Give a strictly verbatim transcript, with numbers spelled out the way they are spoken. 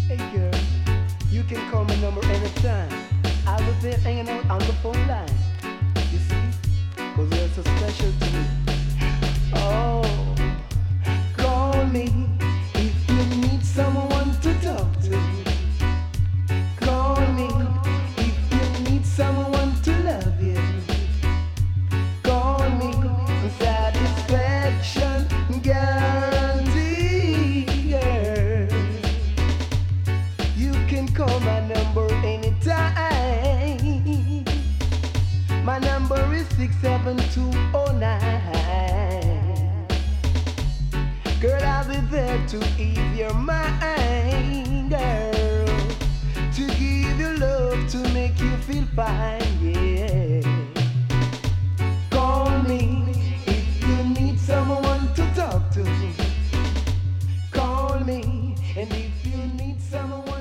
Hey girl, you can call my number anytime. I was there hanging out on the phone line. You see, cause you're so special to me. Oh, call me if you need someone to talk to. Call me if you need someone to love you. Call me satisfaction guarantee, girl. You can call my number anytime. My number is six seven two oh nine. Girl, I'll be there to ease your mind, girl. To give you love, to make you feel fine, yeah. Call me if you need someone to talk to. Call me, and if you need someone